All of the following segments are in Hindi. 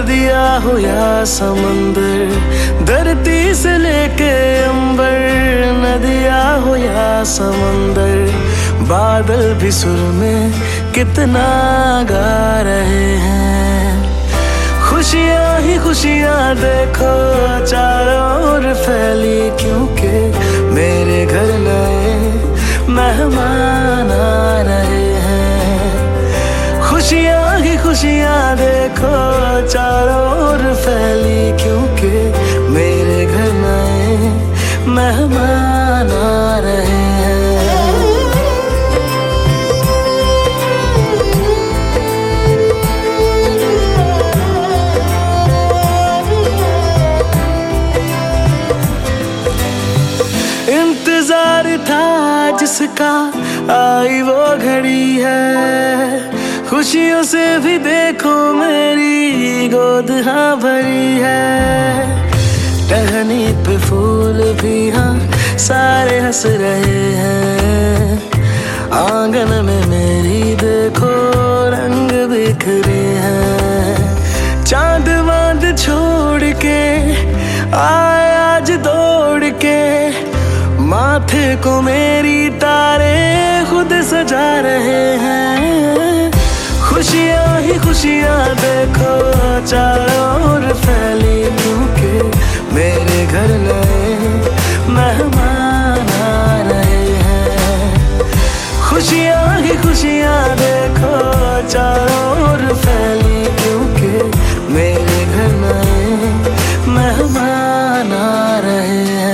नदिया हो या समंदर, धरती से लेके अंबर, नदिया हो या समंदर, बादल भी सुर में कितना गा रहे हैं। खुशियाँ ही खुशियाँ देखो चारों ओर फैली, क्योंकि मेरे घर नए मेहमान आ रहे हैं। खुशियाँ ही खुशियाँ देखो चारों ओर फैली, क्योंकि मेरे घर नए मेहमान आ रहे हैं। इंतजार था जिसका आई वो घड़ी है, खुशियों से भी देखो मेरी गोद हाँ भरी है। टहनी पे फूल भी हाँ सारे हंस रहे हैं, आंगन में मेरी देखो रंग बिखरे हैं। चांद वांद छोड़ के आए आज दौड़ के, माथे को मेरी तारे खुद सजा रहे हैं। खुशियाँ ही खुशियाँ देखो चारों ओर फैली, क्योंकि मेरे घर नए मेहमान आ रहे हैं। खुशियाँ ही खुशियाँ देखो चारों ओर फैली, क्योंकि मेरे घर नए मेहमान आ रहे हैं।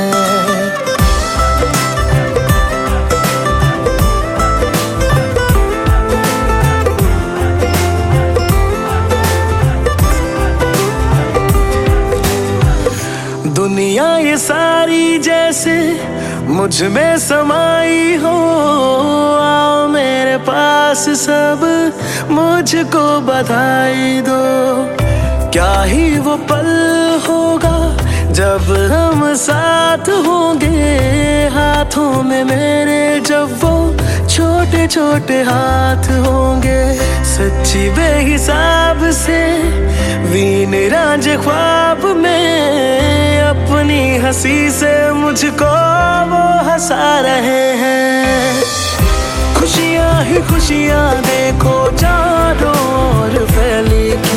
दुनिया ये सारी जैसे मुझ में समाई हो, आओ मेरे पास सब मुझको बधाई दो। क्या ही वो पल होगा जब हम साथ होंगे, हाथों में मेरे जब वो छोटे छोटे हाथ होंगे। सच्ची बेहिसाब से वीन राज ख्वाब में, अपनी हंसी से मुझको वो हंसा रहे हैं। खुशियाँ ही खुशियाँ देखो चारों ओर फैली,